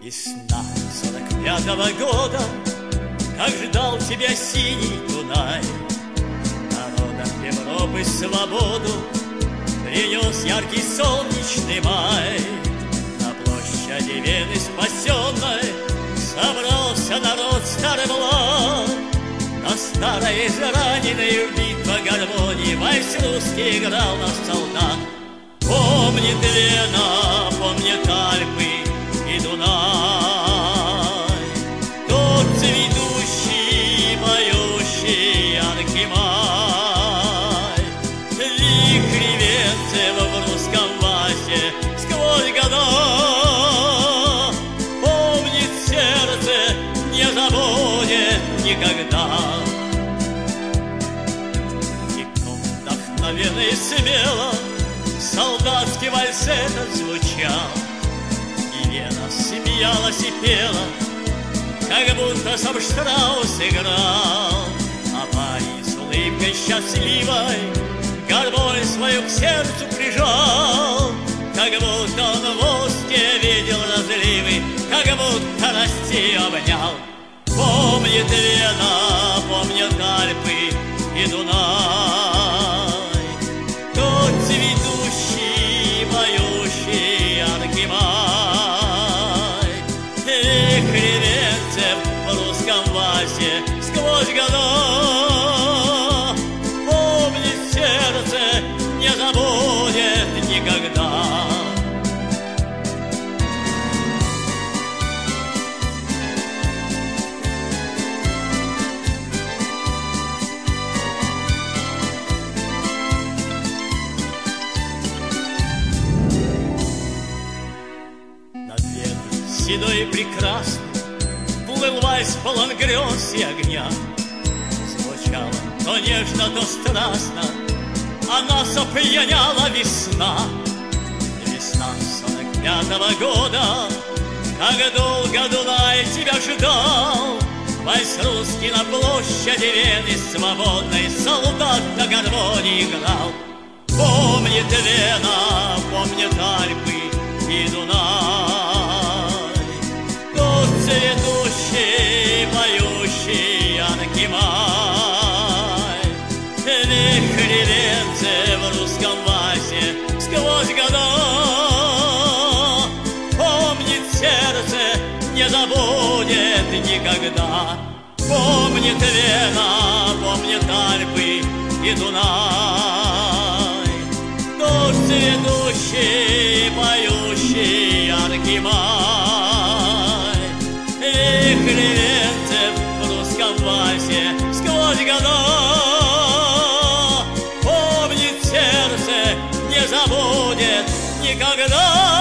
Весна 45-го года, как ждал тебя синий Дунай. Народам Европы свободу принес яркий солнечный май. На площади Вены спасенной собрался народ старый млад. На старой израненной в битвах гармонии вальс русский играл наш солдат. Помнит Вена, помнит Альпы и Дунай, тот цветущий, поющий яркий май. Вихри венцев в русском вальсе сквозь года помнит сердце, не забудет никогда. Тепло, вдохновенно и смело солдатский вальс этот звучал, и Вена смеялась и пела, как будто сам Штраус играл. А парень с улыбкой счастливой гармонь свою к сердцу прижал, как будто он в воске видел разливы, как будто Россию обнял. Помнит Вена, помнят Альпы и Дунай, тот цветущий, поющий яркий май. Вихри венцев в русском вальсе сквозь года помнит сердце, не забудет никогда. Седой и прекрасный плыл вальс полон грез и огня. Звучало то нежно, то страстно, а нас опьяняла весна. Весна 45-го года, как долго Дунай тебя ждал. Вальс русский на площади Вены свободной солдат на гармонии играл. Помнит Вена, помнит Альпы и Дунай, цветущий, поющий яркий май. Вихри венцев в русском вальсе сквозь года помнит сердце, не забудет никогда. Помнит Вена, помнит Альпы и Дунай, тот цветущий, поющий яркий май. Вихри венцев в русском вальсе сквозь года помнит сердце, не забудет никогда.